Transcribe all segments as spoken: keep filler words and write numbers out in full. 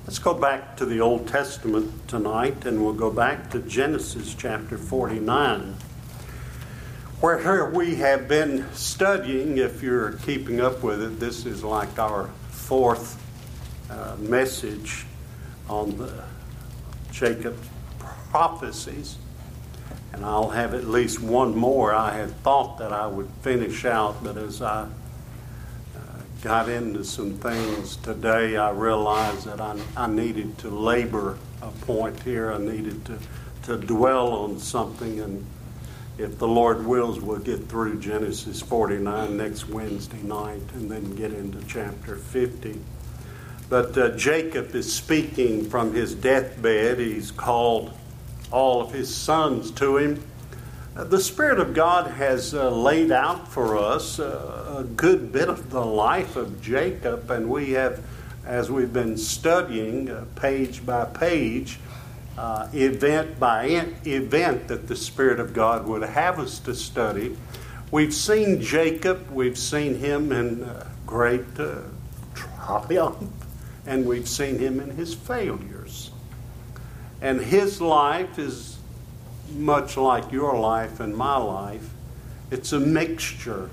Let's go back to the Old Testament tonight, and we'll go back to Genesis chapter forty-nine, where we have been studying. If you're keeping up with it, this is like our fourth uh, message on the Jacob's prophecies, and I'll have at least one more. I had thought that I would finish out, but as I got into some things today, I realized that I, I needed to labor a point here. I needed to, to dwell on something, and if the Lord wills, we'll get through Genesis forty-nine next Wednesday night and then get into chapter fifty. But uh, Jacob is speaking from his deathbed. He's called all of his sons to him. The Spirit of God has uh, laid out for us uh, a good bit of the life of Jacob, and we have, as we've been studying uh, page by page, uh, event by event that the Spirit of God would have us to study. We've seen Jacob, we've seen him in uh, great uh, triumph, and we've seen him in his failures. And his life is much like your life and my life. It's a mixture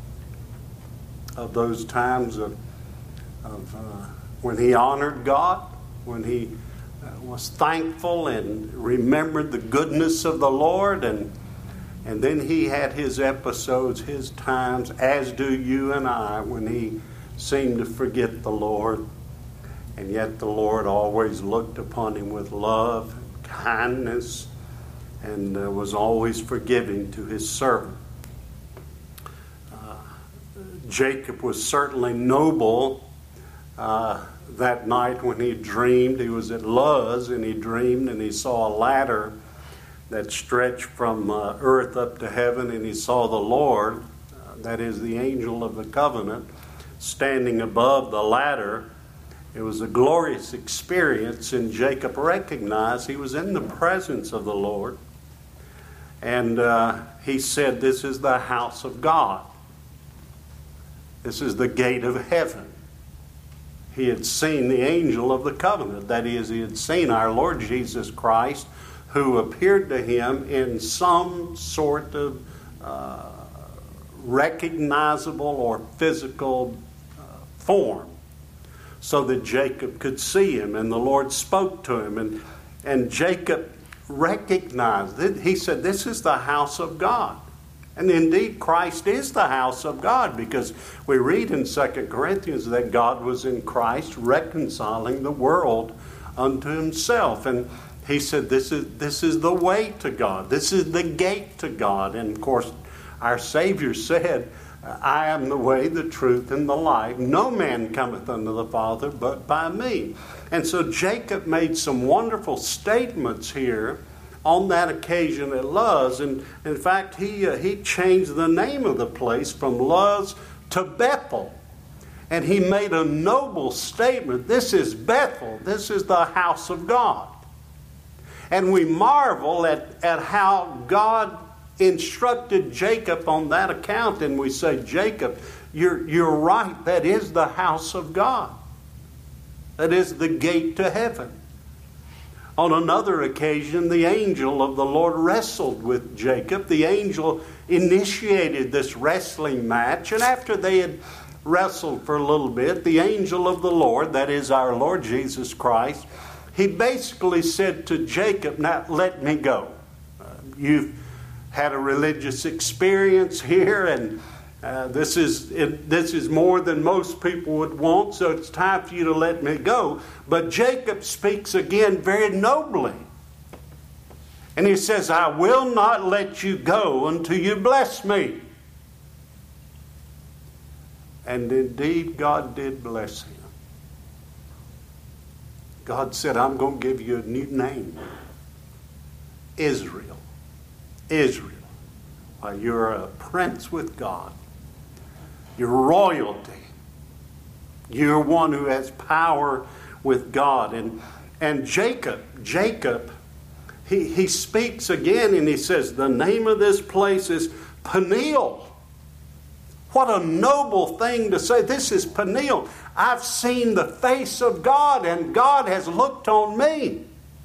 of those times of, of uh, when he honored God, when he uh, was thankful and remembered the goodness of the Lord, and and then he had his episodes, his times, as do you and I, when he seemed to forget the Lord, and yet the Lord always looked upon him with love and kindness, and uh, was always forgiving to his servant. Uh, Jacob was certainly noble uh, that night when he dreamed. He was at Luz, and he dreamed, and he saw a ladder that stretched from uh, earth up to heaven, and he saw the Lord, uh, that is the angel of the covenant, standing above the ladder. It was a glorious experience, and Jacob recognized he was in the presence of the Lord. And uh, he said, "This is the house of God. This is the gate of heaven." He had seen the angel of the covenant. That is, he had seen our Lord Jesus Christ, who appeared to him in some sort of uh, recognizable or physical uh, form, so that Jacob could see him, and the Lord spoke to him, and, and Jacob recognized it. He said, "This is the house of God." And indeed, Christ is the house of God, because we read in Second Corinthians that God was in Christ reconciling the world unto himself. And he said, this is, this is the way to God. This is the gate to God. And of course, our Savior said, "I am the way, the truth, and the life. No man cometh unto the Father but by me." And so Jacob made some wonderful statements here on that occasion at Luz. And in fact, he, uh, he changed the name of the place from Luz to Bethel. And he made a noble statement. This is Bethel. This is the house of God. And we marvel at, at how God instructed Jacob on that account, and we say, "Jacob, you're, you're right. That is the house of God. That is the gate to heaven." On another occasion, the angel of the Lord wrestled with Jacob. The angel initiated this wrestling match, and after they had wrestled for a little bit, the angel of the Lord, that is our Lord Jesus Christ, he basically said to Jacob, "Now let me go. Uh, you've had a religious experience here, and uh, this is it, this is more than most people would want, so it's time for you to let me go." But Jacob speaks again very nobly. And he says, "I will not let you go until you bless me." And indeed, God did bless him. God said, "I'm going to give you a new name. Israel. Israel. Uh, you're a prince with God. You're royalty. You're one who has power with God." And and Jacob, Jacob, he, he speaks again, and he says, the name of this place is Peniel. What a noble thing to say. This is Peniel. I've seen the face of God, and God has looked on me.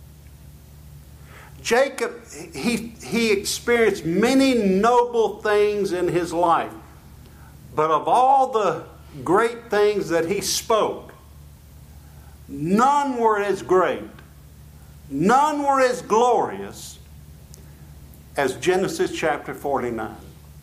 Jacob, he, he experienced many noble things in his life. But of all the great things that he spoke, none were as great, none were as glorious as Genesis chapter forty-nine.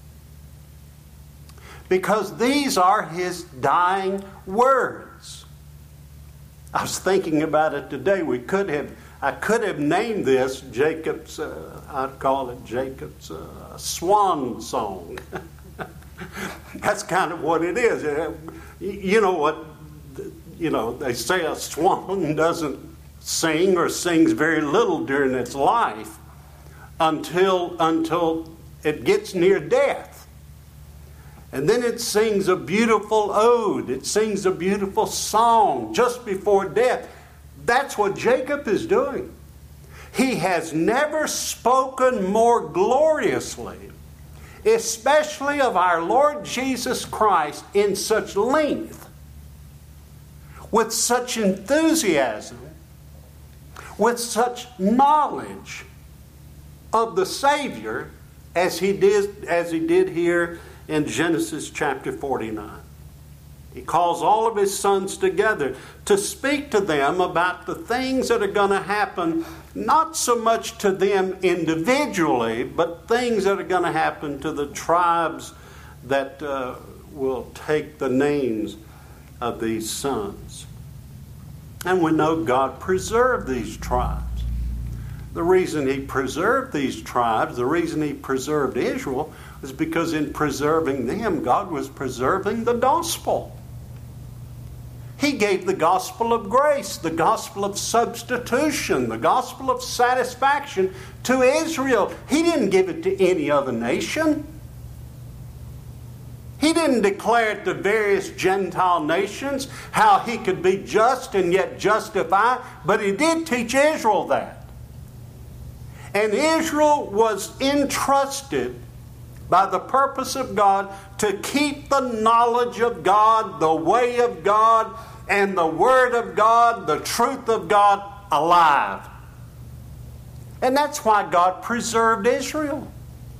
Because these are his dying words. I was thinking about it today. We could have, I could have named this Jacob's, uh, I'd call it Jacob's uh, swan song. That's kind of what it is. You know what, you know, they say a swan doesn't sing or sings very little during its life until, until it gets near death. And then it sings a beautiful ode. It sings a beautiful song just before death. That's what Jacob is doing. He has never spoken more gloriously, especially of our Lord Jesus Christ, in such length, with such enthusiasm, with such knowledge of the Savior as he did, as he did here in Genesis chapter forty-nine. He calls all of his sons together to speak to them about the things that are going to happen, not so much to them individually, but things that are going to happen to the tribes that uh, will take the names of these sons. And we know God preserved these tribes. The reason he preserved these tribes, the reason he preserved Israel, was because in preserving them, God was preserving the gospel. He gave the gospel of grace, the gospel of substitution, the gospel of satisfaction to Israel. He didn't give it to any other nation. He didn't declare it to various Gentile nations how he could be just and yet justify, but he did teach Israel that. And Israel was entrusted by the purpose of God to keep the knowledge of God, the way of God, and the Word of God, the truth of God alive. And that's why God preserved Israel.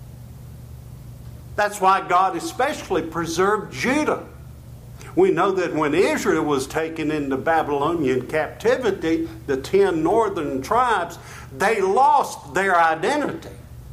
That's why God especially preserved Judah. We know that when Israel was taken into Babylonian captivity, the ten northern tribes, they lost their identity.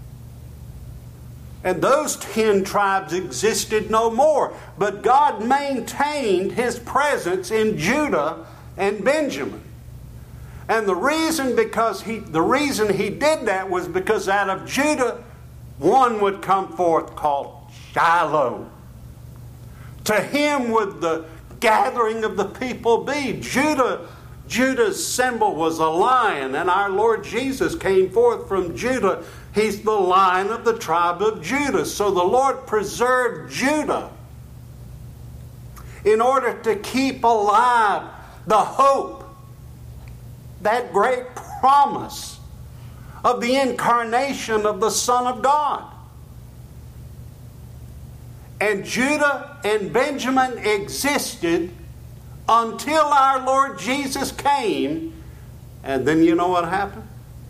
And those ten tribes existed no more. But God maintained his presence in Judah and Benjamin. And the reason because he the reason he did that was because out of Judah one would come forth called Shiloh. To him would the gathering of the people be. Judah, Judah's symbol was a lion, and our Lord Jesus came forth from Judah. He's the Lion of the tribe of Judah. So the Lord preserved Judah in order to keep alive the hope, that great promise of the incarnation of the Son of God. And Judah and Benjamin existed until our Lord Jesus came. And then you know what happened?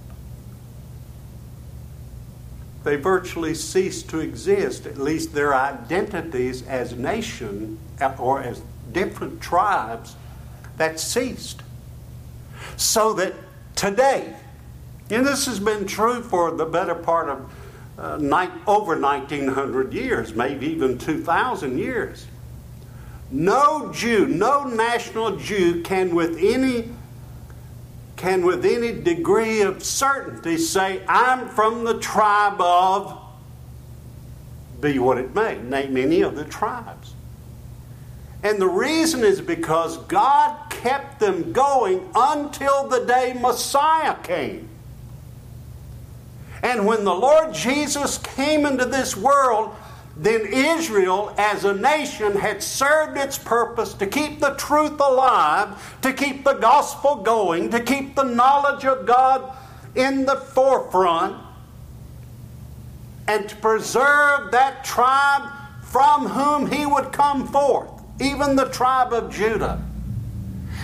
They virtually ceased to exist, at least their identities as nation or as different tribes, that ceased. So that today, and this has been true for the better part of uh, ni- over nineteen hundred years, maybe even two thousand years, no Jew, no national Jew can with any can with any degree of certainty say, I'm from the tribe of, be what it may, name any of the tribes. And the reason is because God kept them going until the day Messiah came. And when the Lord Jesus came into this world, then Israel as a nation had served its purpose to keep the truth alive, to keep the gospel going, to keep the knowledge of God in the forefront, and to preserve that tribe from whom he would come forth, even the tribe of Judah.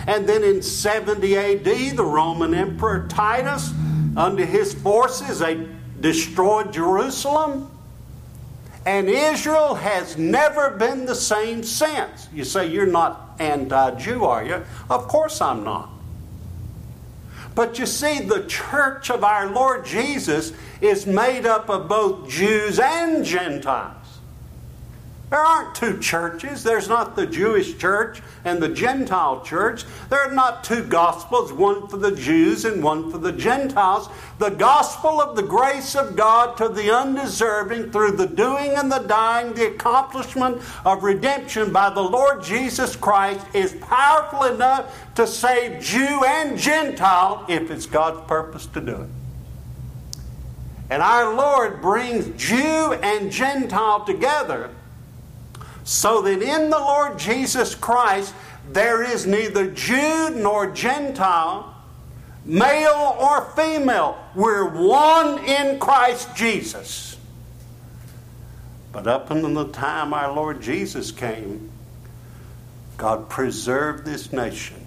And then in seventy A D, the Roman Emperor Titus, under his forces, they destroyed Jerusalem. And Israel has never been the same since. You say, you're not anti-Jew, are you? Of course I'm not. But you see, the church of our Lord Jesus is made up of both Jews and Gentiles. There aren't two churches. There's not the Jewish church and the Gentile church. There are not two gospels, one for the Jews and one for the Gentiles. The gospel of the grace of God to the undeserving through the doing and the dying, the accomplishment of redemption by the Lord Jesus Christ is powerful enough to save Jew and Gentile if it's God's purpose to do it. And our Lord brings Jew and Gentile together so that in the Lord Jesus Christ there is neither Jew nor Gentile, male or female. We're one in Christ Jesus. But up until the time our Lord Jesus came, God preserved this nation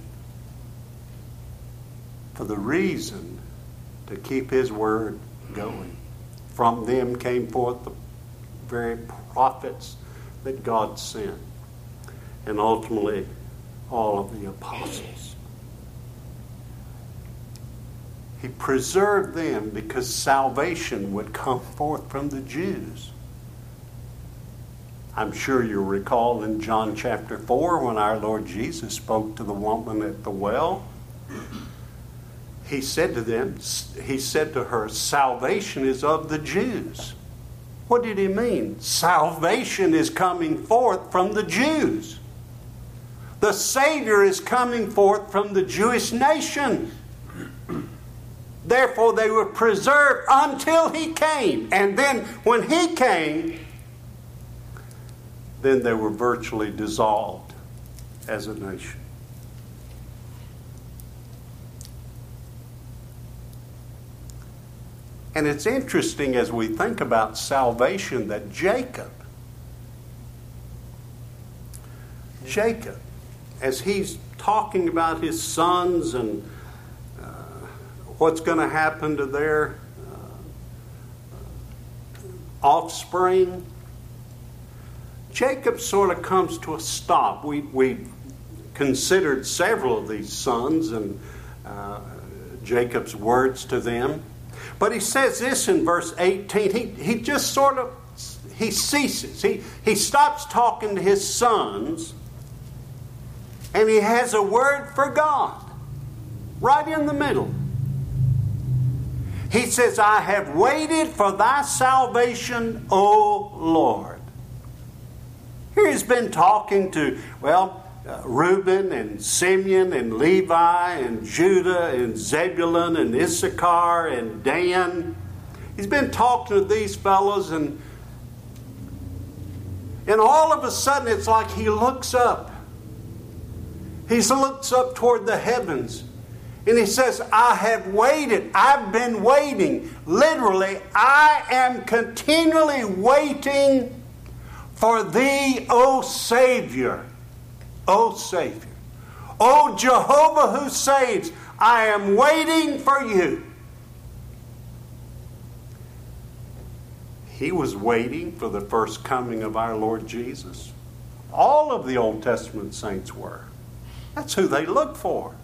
for the reason to keep His word going. From them came forth the very prophets that God sent, and ultimately all of the apostles. He preserved them because salvation would come forth from the Jews. I'm sure you'll recall in John chapter four when our Lord Jesus spoke to the woman at the well, He said to them, He said to her, salvation is of the Jews. What did He mean? Salvation is coming forth from the Jews. The Savior is coming forth from the Jewish nation. Therefore, they were preserved until He came. And then, when He came, then they were virtually dissolved as a nation. And it's interesting as we think about salvation that Jacob, Jacob, as he's talking about his sons and uh, what's going to happen to their uh, offspring, Jacob sort of comes to a stop. We we considered several of these sons and uh, Jacob's words to them. But he says this in verse eighteen. He, he just sort of, he ceases. He, he stops talking to his sons and he has a word for God right in the middle. He says, I have waited for thy salvation, O Lord. Here he's been talking to, well, Uh, Reuben and Simeon and Levi and Judah and Zebulun and Issachar and Dan. He's been talking to these fellows, and and all of a sudden it's like he looks up. He looks up toward the heavens and he says, I have waited. I've been waiting. Literally, I am continually waiting for thee, O Savior. O Savior, O Jehovah who saves, I am waiting for you. He was waiting for the first coming of our Lord Jesus. All of the Old Testament saints were. That's who they looked for.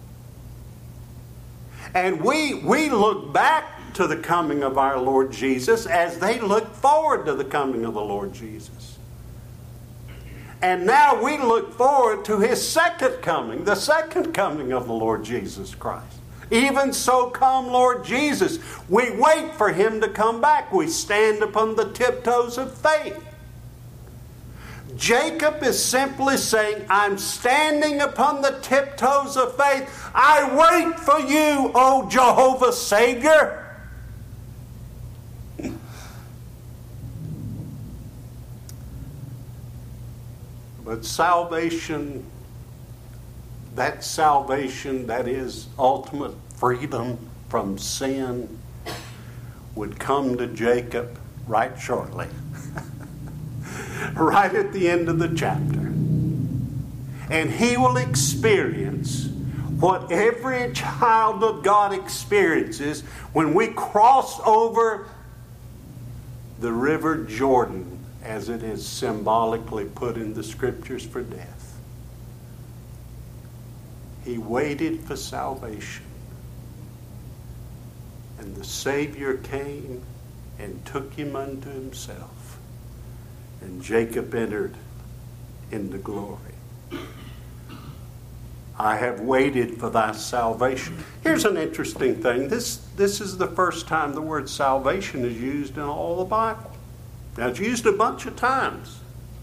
And we, we look back to the coming of our Lord Jesus as they look forward to the coming of the Lord Jesus. And now we look forward to His second coming, the second coming of the Lord Jesus Christ. Even so come Lord Jesus. We wait for Him to come back. We stand upon the tiptoes of faith. Jacob is simply saying, I'm standing upon the tiptoes of faith. I wait for you, O Jehovah Savior. But salvation, that salvation that is ultimate freedom from sin, would come to Jacob right shortly. Right at the end of the chapter. And he will experience what every child of God experiences when we cross over the river Jordan, as it is symbolically put in the Scriptures for death. He waited for salvation. And the Savior came and took him unto himself. And Jacob entered into glory. I have waited for thy salvation. Here's an interesting thing. This, this is the first time the word salvation is used in all the Bible. Now, it's used a bunch of times.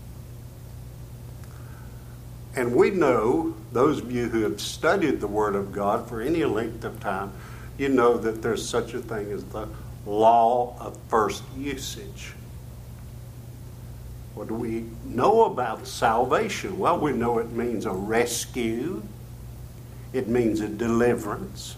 And we know, those of you who have studied the Word of God for any length of time, you know that there's such a thing as the law of first usage. What do we know about salvation? Well, we know it means a rescue. It means a deliverance.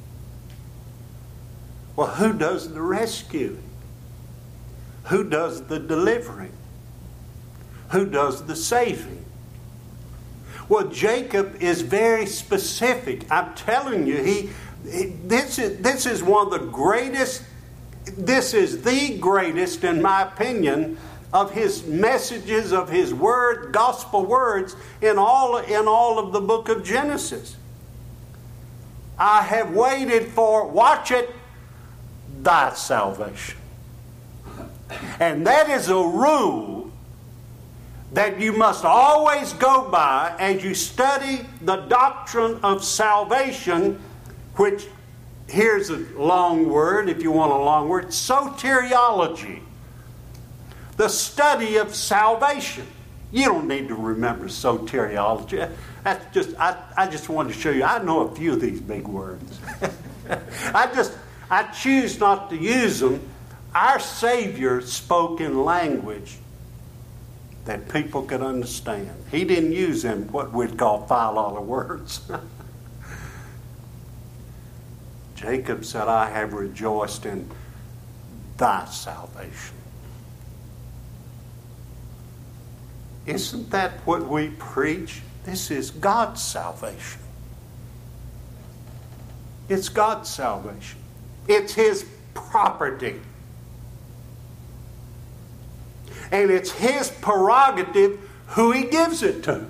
Well, who does the rescuing? Who does the delivering? Who does the saving? Well, Jacob is very specific. I'm telling you, he, he this is this is one of the greatest, this is the greatest, in my opinion, of his messages, of his word, gospel words in all, in all of the book of Genesis. I have waited for, watch it, thy salvation. And that is a rule that you must always go by as you study the doctrine of salvation, which, here's a long word, if you want a long word, soteriology. The study of salvation. You don't need to remember soteriology. That's just I, I just wanted to show you. I know a few of these big words. I just I choose not to use them. Our Savior spoke in language that people could understand. He didn't use them what we'd call five-dollar words. Jacob said, I have rejoiced in thy salvation. Isn't that what we preach? This is God's salvation. It's God's salvation. It's His property. And it's His prerogative who He gives it to.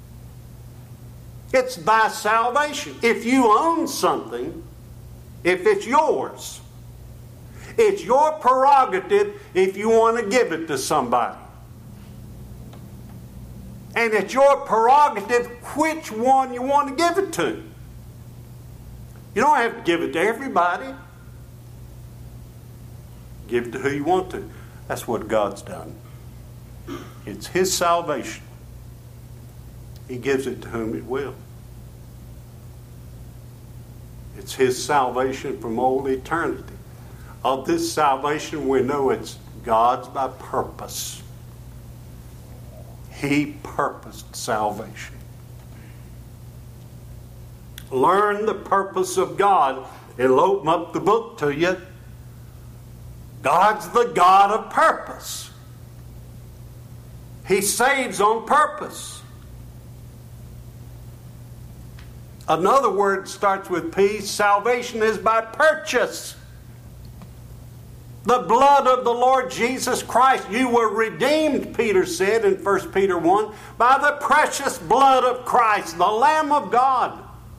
It's thy salvation. If you own something, if it's yours, it's your prerogative if you want to give it to somebody. And it's your prerogative which one you want to give it to. You don't have to give it to everybody. Give it to who you want to. That's what God's done. It's His salvation. He gives it to whom it will. It's His salvation from all eternity. Of this salvation, we know it's God's by purpose. He purposed salvation. Learn the purpose of God. It'll open up the book to you. God's the God of purpose. He saves on purpose. Another word starts with P. Salvation is by purchase. The blood of the Lord Jesus Christ. You were redeemed, Peter said in First Peter one, by the precious blood of Christ, the Lamb of God.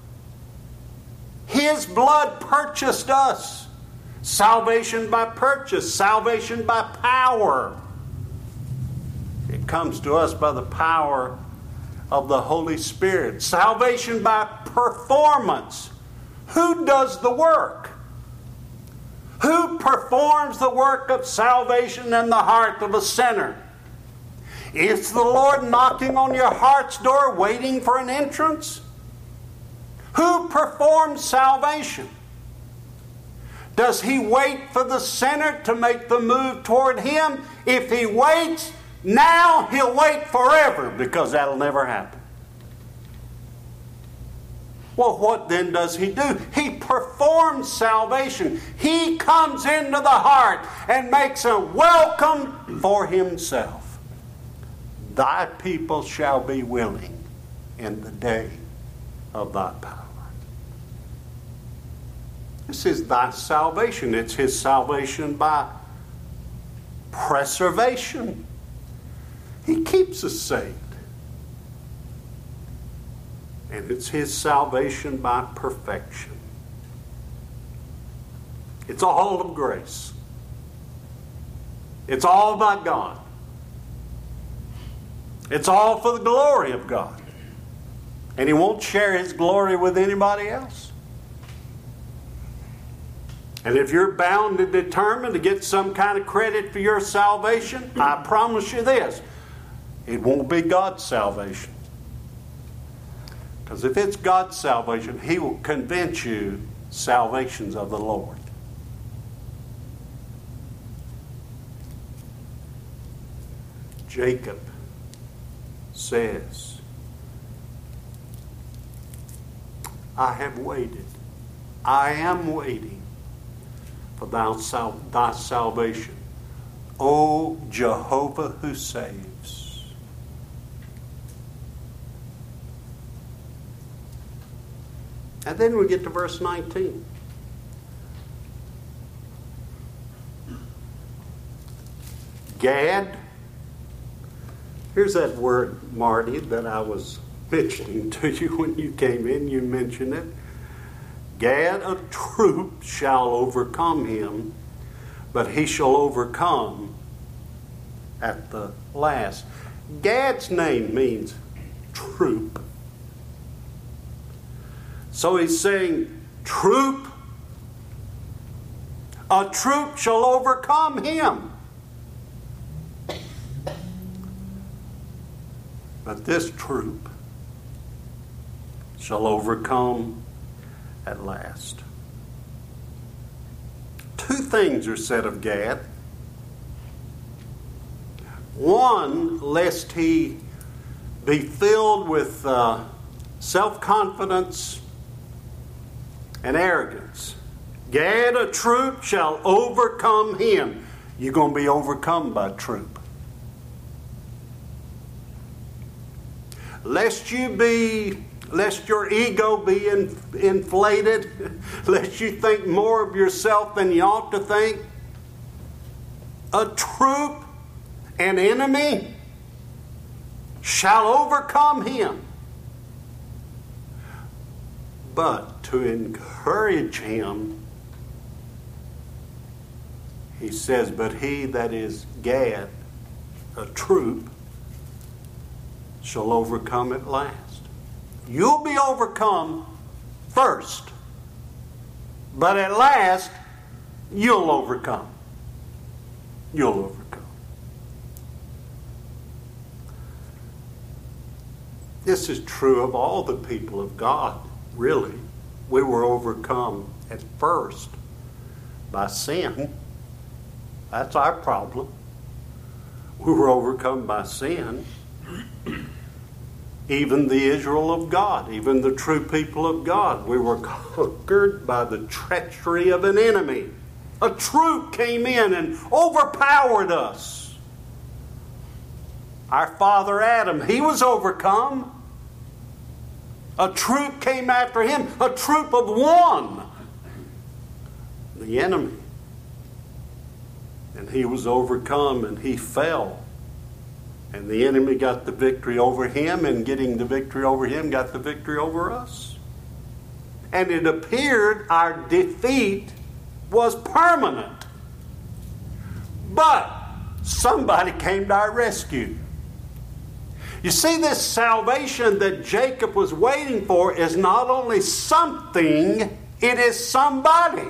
His blood purchased us. Salvation by purchase. Salvation by power. It comes to us by the power of the Holy Spirit. Salvation by performance. Who does the work? Who performs the work of salvation in the heart of a sinner? Is the Lord knocking on your heart's door waiting for an entrance? Who performs salvation? Does He wait for the sinner to make the move toward Him? If He waits now, He'll wait forever, because that'll never happen. Well, what then does He do? He performs salvation. He comes into the heart and makes a welcome for Himself. Thy people shall be willing in the day of thy power. This is thy salvation. It's his salvation by preservation. He keeps us saved. And it's his salvation by perfection. It's all of grace. It's all by God. It's all for the glory of God. And he won't share his glory with anybody else. And if you're bound and determined to get some kind of credit for your salvation, I promise you this, it won't be God's salvation. Because if it's God's salvation, he will convince you salvation's of the Lord. Jacob says, I have waited. I am waiting for thy, sal- thy salvation. O Jehovah who saves. And then we get to verse nineteen. Gad. Here's that word, Marty, that I was mentioning to you when you came in. You mentioned it. Gad, a troop shall overcome him, but he shall overcome at the last. Gad's name means troop. So he's saying, troop, a troop shall overcome him. But this troop shall overcome at last. Two things are said of Gad. One, lest he be filled with uh, self-confidence and arrogance. Gad, a troop shall overcome him. You're going to be overcome by troop. Lest you be, lest your ego be in, inflated, lest you think more of yourself than you ought to think. A troop, an enemy, shall overcome him. But to encourage him, he says, but he that is Gad, a troop, shall overcome at last. You'll be overcome first, but at last you'll overcome. You'll overcome. This is true of all the people of God, really. We were overcome at first by sin. That's our problem. We were overcome by sin. Even the Israel of God, even the true people of God, we were conquered by the treachery of an enemy. A troop came in and overpowered us. Our father Adam, he was overcome. A troop came after him, a troop of one. The enemy. And he was overcome and he fell. And the enemy got the victory over him, and getting the victory over him got the victory over us. And it appeared our defeat was permanent. But somebody came to our rescue. You see, this salvation that Jacob was waiting for is not only something, it is somebody.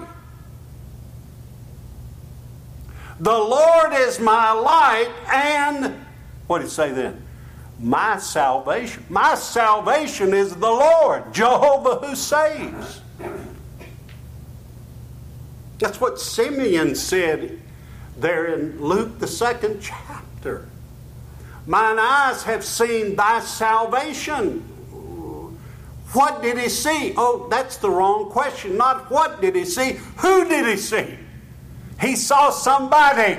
The Lord is my light and... what did it say then? My salvation. My salvation is the Lord, Jehovah who saves. That's what Simeon said there in Luke, the second chapter. Mine eyes have seen thy salvation. What did he see? Oh, that's the wrong question. Not what did he see. Who did he see? He saw somebody.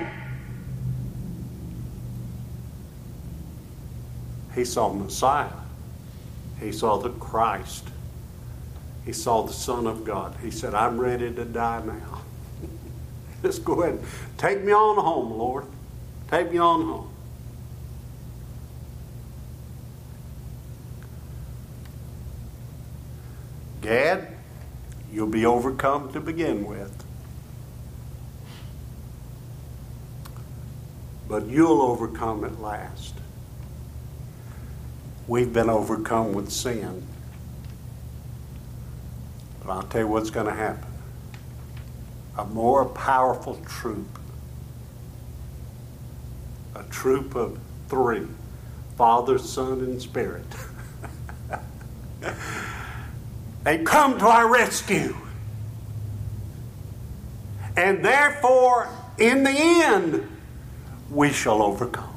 He saw Messiah. He saw the Christ. he saw the Son of God. He said, I'm ready to die now. Just go ahead. Take me on home, Lord. Take me on home. Gad, you'll be overcome to begin with. But you'll overcome at last. We've been overcome with sin. But I'll tell you what's going to happen. A more powerful troop. A troop of three. Father, Son, and Spirit. They come to our rescue. And therefore, in the end, we shall overcome.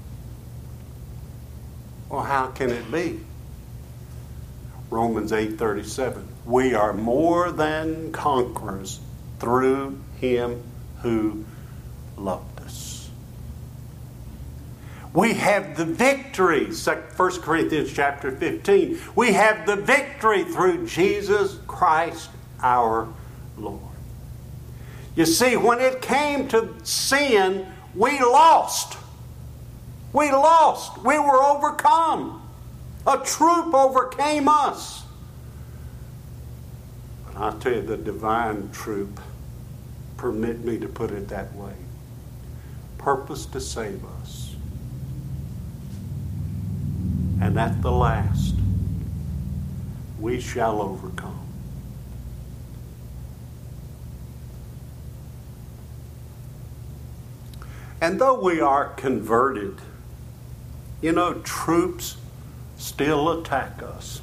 Well, how can it be? Romans eight thirty-seven. We are more than conquerors through Him who loved us. We have the victory. First Corinthians chapter fifteen. We have the victory through Jesus Christ our Lord. You see, when it came to sin, we lost. We lost. We were overcome. A troop overcame us. But I'll tell you, the divine troop, permit me to put it that way, purpose to save us. And at the last, we shall overcome. And though we are converted, you know, troops still attack us.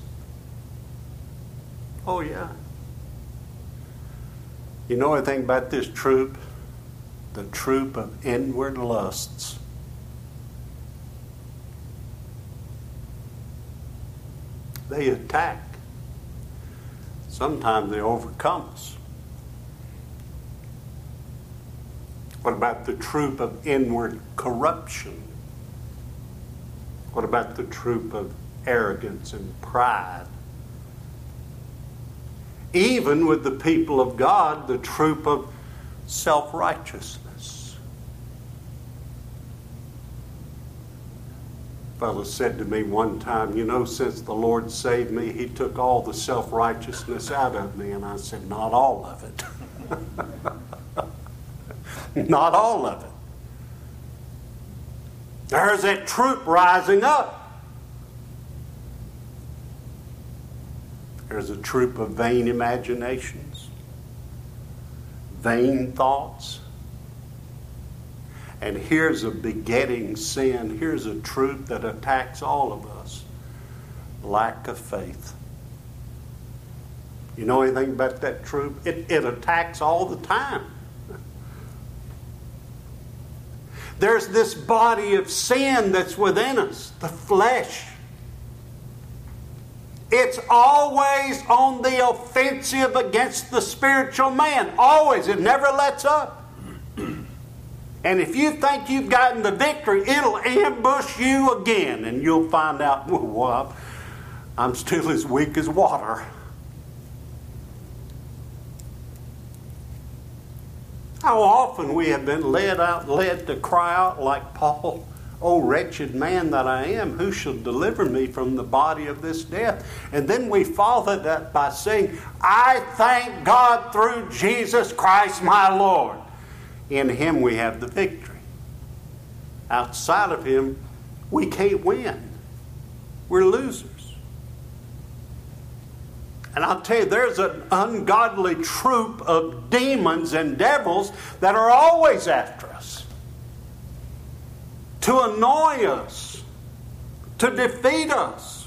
Oh, yeah. You know anything about this troop? The troop of inward lusts. They attack. Sometimes they overcome us. What about the troop of inward corruption? What about the troop of arrogance and pride? Even with the people of God, the troop of self-righteousness. A fellow said to me one time, you know, since the Lord saved me, He took all the self-righteousness out of me. And I said, not all of it. Not all of it. There's that troop rising up. There's a troop of vain imaginations, vain thoughts. And here's a begetting sin. Here's a troop that attacks all of us. Lack of faith. You know anything about that troop? It, it attacks all the time. There's this body of sin that's within us, the flesh. It's always on the offensive against the spiritual man. Always. It never lets up. And if you think you've gotten the victory, it'll ambush you again. And you'll find out, well, I'm still as weak as water. How often we have been led out, led to cry out like Paul, "O wretched man that I am, who shall deliver me from the body of this death?" And then we follow that by saying, "I thank God through Jesus Christ my Lord." In Him we have the victory. Outside of Him, we can't win. We're losers. And I'll tell you, there's an ungodly troop of demons and devils that are always after us. To annoy us. To defeat us.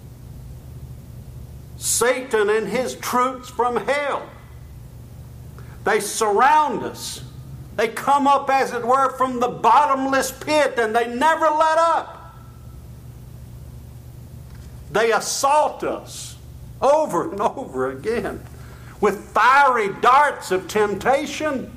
Satan and his troops from hell. They surround us. They come up, as it were, from the bottomless pit, and they never let up. They assault us over and over again with fiery darts of temptation.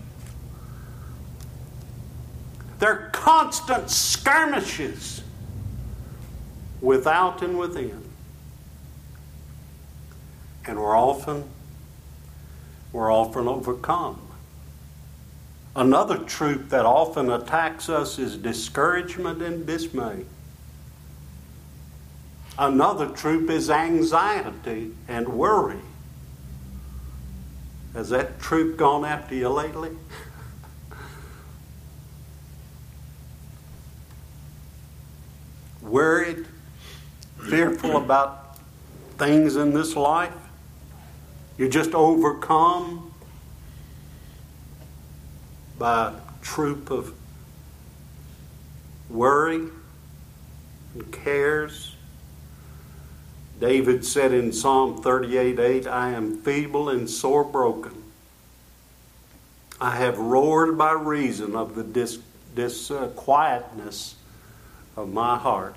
They're constant skirmishes without and within. And we're often, we're often overcome. Another troop that often attacks us is discouragement and dismay. Another troop is anxiety and worry. Has that troop gone after you lately? Worried, fearful about things in this life? You're just overcome by a troop of worry and cares. David said in Psalm thirty-eight eight, I am feeble and sore broken. I have roared by reason of the dis, disquietness of my heart.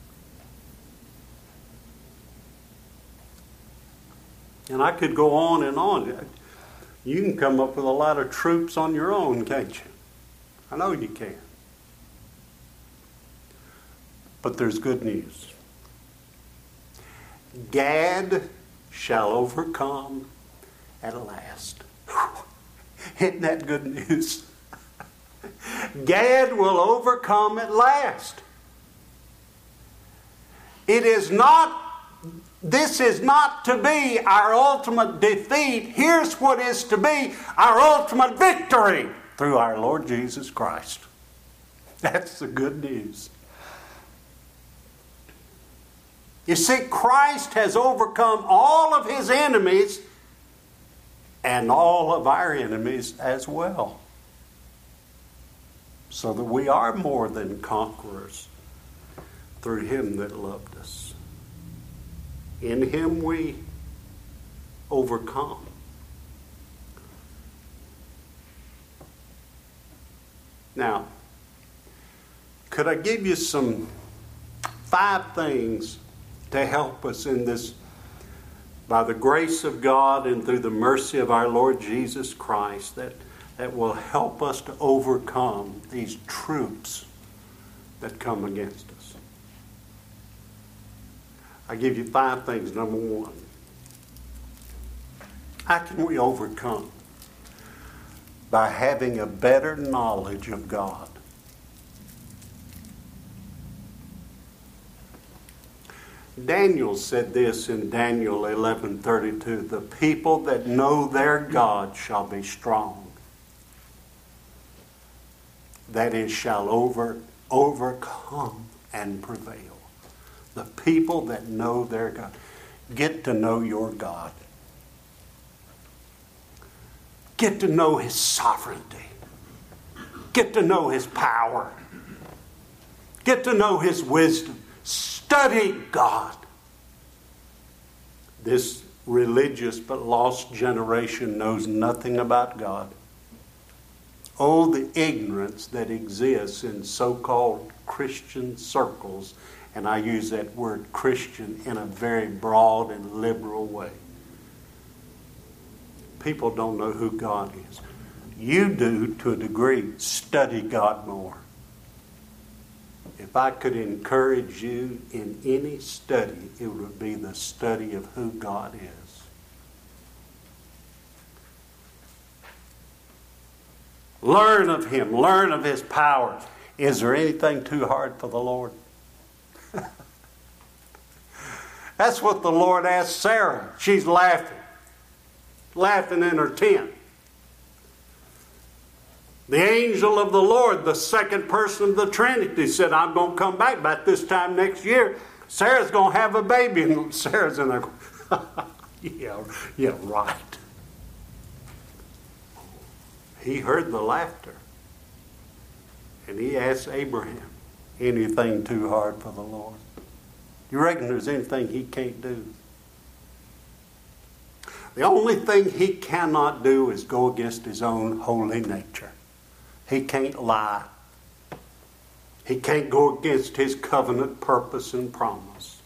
And I could go on and on. You can come up with a lot of troops on your own, can't you? I know you can. But there's good news. Gad shall overcome at last. Isn't that good news? Gad will overcome at last. It is not This is not to be our ultimate defeat. Here's what is to be our ultimate victory through our Lord Jesus Christ. That's the good news. You see, Christ has overcome all of his enemies and all of our enemies as well. So that we are more than conquerors through him that loved us. In him we overcome. Now, could I give you some five things to help us in this, by the grace of God and through the mercy of our Lord Jesus Christ, that, that will help us to overcome these troops that come against us? I give you five things. Number one, how can we overcome? By having a better knowledge of God. Daniel said this in Daniel eleven thirty-two, the people that know their God shall be strong. That is, shall over, overcome and prevail. The people that know their God. Get to know your God. Get to know his sovereignty. Get to know his power. Get to know his wisdom. Study God. This religious but lost generation knows nothing about God. Oh, the ignorance that exists in so-called Christian circles. And I use that word Christian in a very broad and liberal way. People don't know who God is. You do to a degree. Study God more. If I could encourage you in any study, it would be the study of who God is. Learn of him. Learn of his power. Is there anything too hard for the Lord? That's what the Lord asked Sarah. She's laughing. Laughing in her tent. The angel of the Lord, the second person of the Trinity, said, I'm going to come back about this time next year. Sarah's going to have a baby. And Sarah's in there. yeah, yeah, right. He heard the laughter. And he asked Abraham, anything too hard for the Lord? You reckon there's anything he can't do? The only thing he cannot do is go against his own holy nature. He can't lie. He can't go against his covenant purpose and promise.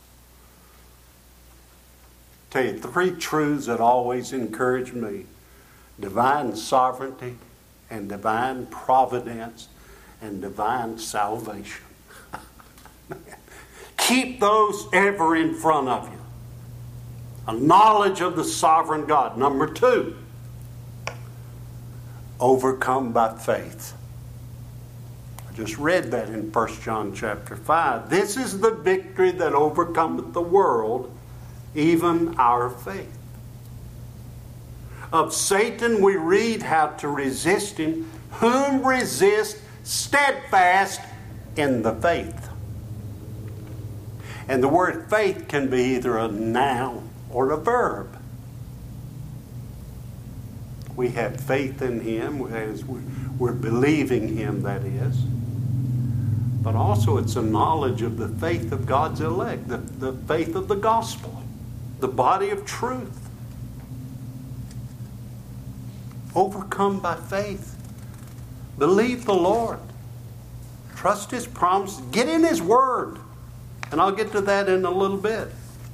Tell you three truths that always encourage me. Divine sovereignty and divine providence and divine salvation. Keep those ever in front of you. A knowledge of the sovereign God. Number two, overcome by faith. I just read that in First John chapter five. This is the victory that overcometh the world, even our faith. Of Satan we read how to resist him, whom resist steadfast in the faith. And the word faith can be either a noun or a verb. We have faith in him as we're believing him, that is. But also it's a knowledge of the faith of God's elect, the, the faith of the gospel, the body of truth. Overcome by faith. Believe the Lord. Trust his promise. Get in his word. And I'll get to that in a little bit.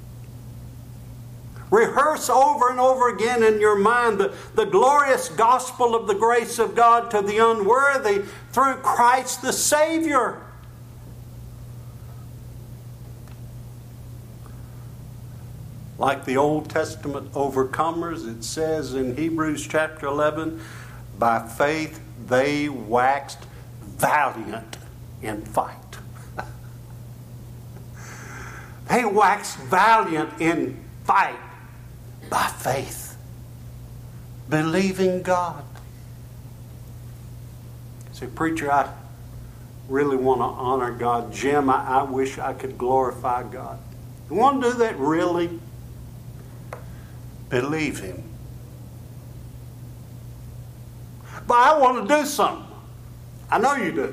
Rehearse over and over again in your mind the, the glorious gospel of the grace of God to the unworthy through Christ the Savior. Like the Old Testament overcomers, it says in Hebrews chapter eleven, by faith they waxed valiant in fight. They waxed valiant in fight by faith, believing God. Say, preacher, I really want to honor God. Jim, I, I wish I could glorify God. You want to do that really? Believe him. But I want to do something. I know you do.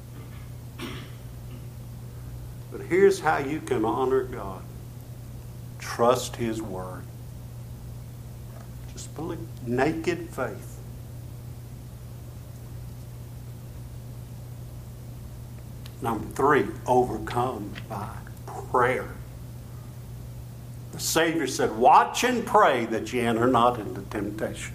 But here's how you can honor God. Trust his word. Just believe. Naked faith. Number three, overcome by prayer. The Savior said, watch and pray that ye enter not into temptation.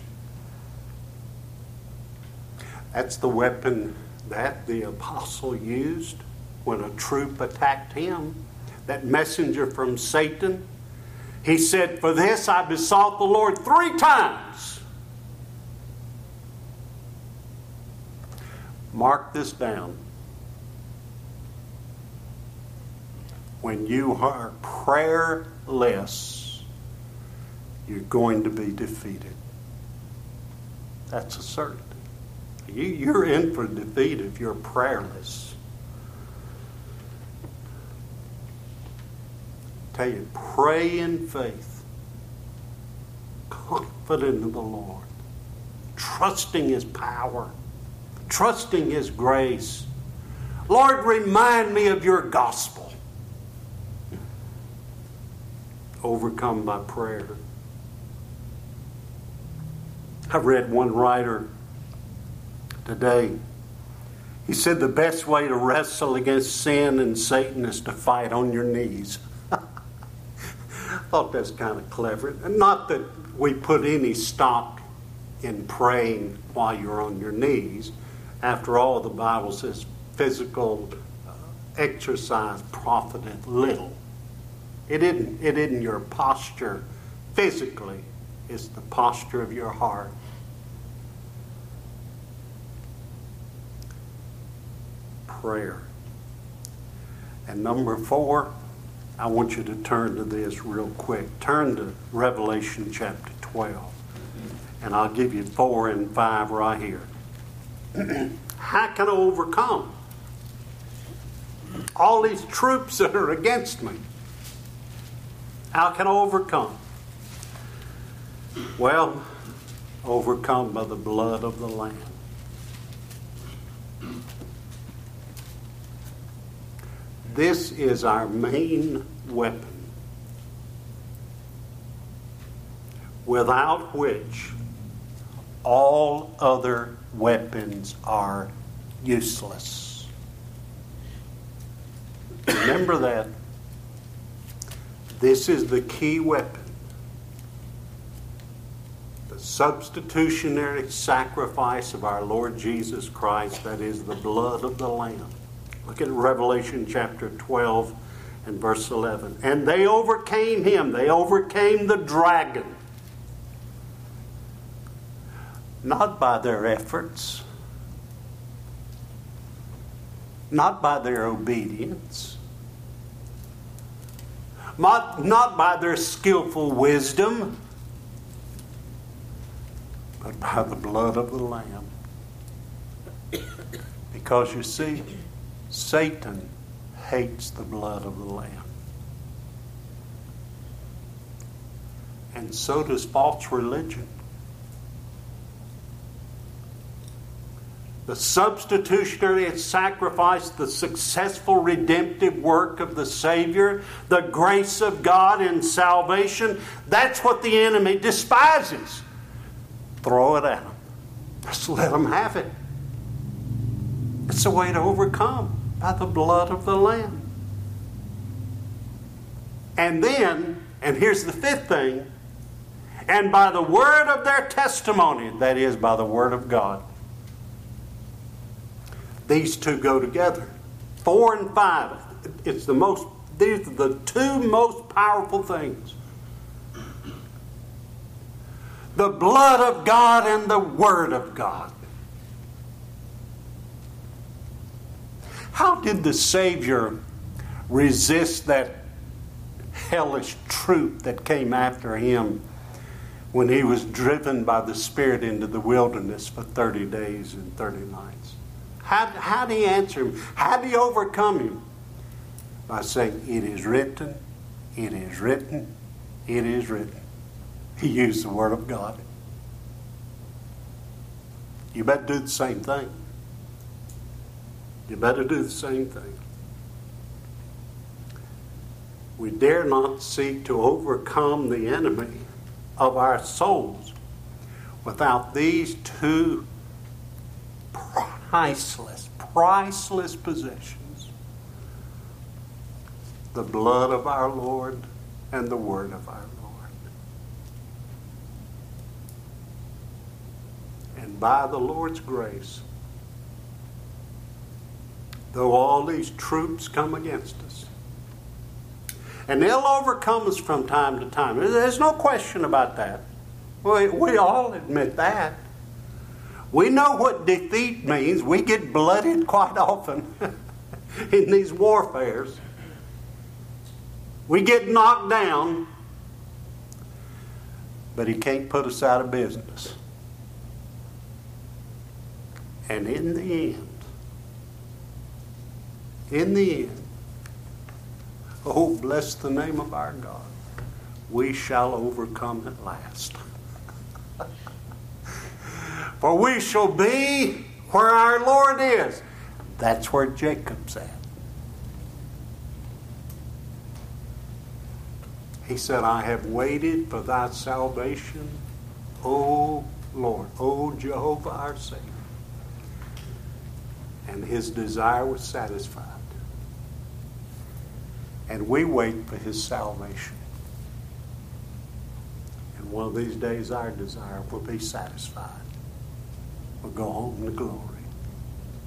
That's the weapon that the apostle used when a troop attacked him. That messenger from Satan. He said, for this I besought the Lord three times. Mark this down. When you are prayerless, you're going to be defeated. That's a certainty. You, you're in for defeat if you're prayerless. I tell you, pray in faith, confident in the Lord, trusting his power, trusting his grace. Lord, remind me of your gospel. Overcome by prayer. I read one writer today. He said the best way to wrestle against sin and Satan is to fight on your knees. I thought that's kind of clever. And not that we put any stock in praying while you're on your knees. After all, the Bible says physical exercise profiteth little. It isn't, it isn't your posture physically. It's the posture of your heart. Prayer. And number four, I want you to turn to this real quick. Turn to Revelation chapter twelve. And I'll give you four and five right here. How can I overcome all these troops that are against me? How can I overcome? Well, overcome by the blood of the Lamb. This is our main weapon, without which all other weapons are useless. Remember that. This is the key weapon. The substitutionary sacrifice of our Lord Jesus Christ, that is the blood of the Lamb. Look at Revelation chapter twelve And verse eleven. And they overcame him. They overcame the dragon. Not by their efforts. Not by their obedience. Not, not by their skillful wisdom. But by the blood of the Lamb. Because you see, Satan hates the blood of the Lamb. And so does false religion. The substitutionary sacrifice, the successful redemptive work of the Savior, the grace of God in salvation, that's what the enemy despises. Throw it at them. Just let them have it. It's a way to overcome by the blood of the Lamb. And then, and here's the fifth thing, and by the word of their testimony, that is, by the word of God. These two go together. Four and five. It's the most, these are the two most powerful things. The blood of God and the word of God. How did the Savior resist that hellish troop that came after him when he was driven by the Spirit into the wilderness for thirty days and thirty nights? How, how did he answer him? How did he overcome him? By saying, it is written, it is written, it is written. He used the Word of God. You better do the same thing. You better do the same thing. We dare not seek to overcome the enemy of our souls without these two priceless, priceless possessions. The blood of our Lord and the word of our Lord. And by the Lord's grace, though all these troops come against us, and they'll overcome us from time to time. There's no question about that. We, we all admit that. We know what defeat means. We get blooded quite often in these warfares. We get knocked down, but he can't put us out of business. And in the end, in the end, oh, bless the name of our God, we shall overcome at last. For we shall be where our Lord is. That's where Jacob's at. He said, I have waited for thy salvation, O Lord, O Jehovah our Savior. And his desire was satisfied. And we wait for his salvation. And one of these days our desire will be satisfied. We'll go home to glory.